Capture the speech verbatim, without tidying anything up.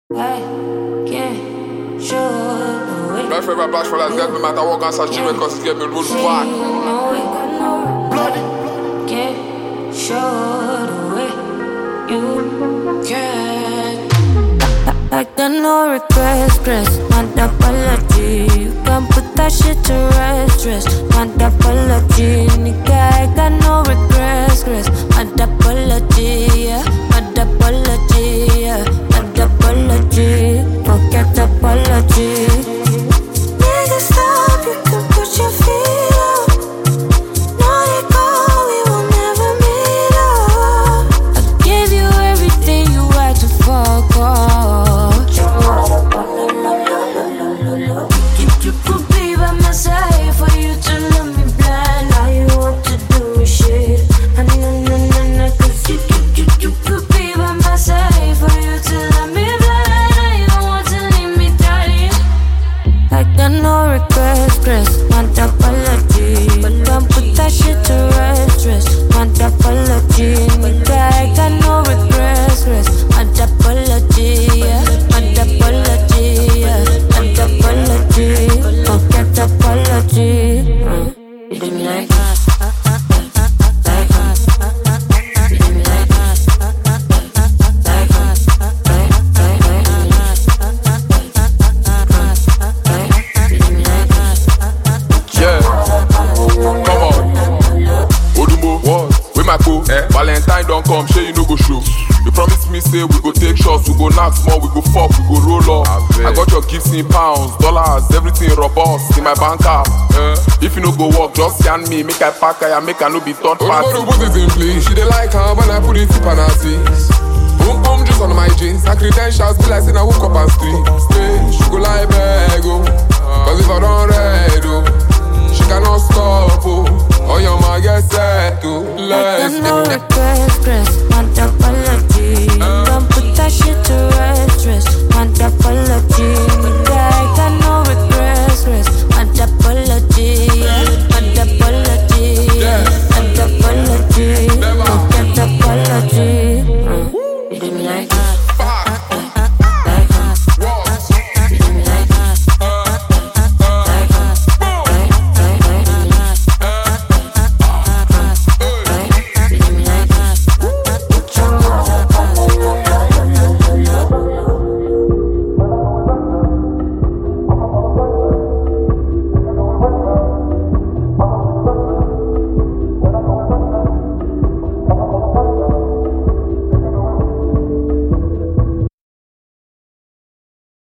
My favorite black for that girl, no matter what can such a because get me roll back. Bloody. Can't show the way you can. Like the no regrets, stress, not apology. You can put that shit to rest, stress, not apology. Nigga, I got no regrets, stress, not apology, yeah, not apology, yeah, not apology. Forget apology. Nigga, stop, you can put your feet up. Now you go, we will never meet up. I gave you everything you had to fuck off. You could be by my side for you to love me blind. All you want to do is shit. I know, no, no, no, cause you, you, you, you could be by my side for you to love me blind. All you want to leave me dying. Like the no regrets, stress, not apology. But don't put that shit to rest, stress, not apology. Nigga, I got no regrets, stress, not apology, yeah, not apology, yeah, not apology. Forget apology. uh, You do me like that, like that. You do me like that, like that, like that. You do me like that. Yeah, come on. Odumo, what? Where my co? Eh? Valentine don't come, sure you no go show. You promise me say we go take shots, we go knock small, we go fuck, we go roll up. I, I got your gifts in pounds, dollars, everything robust in my bank app. Eh? If you no go work, just scan me, make I pack I make I no be third party. Oh, put it in place. She dey like her when I put it in her seats. Boom boom juice on my jeans. Her credentials be like saying I woke up and street. Stay, she go like beg oh. Cause if I don't read oh, she cannot stop oh. Oh your man get set oh. Let's Like no regrets, stress, not apology. Don't put that shit to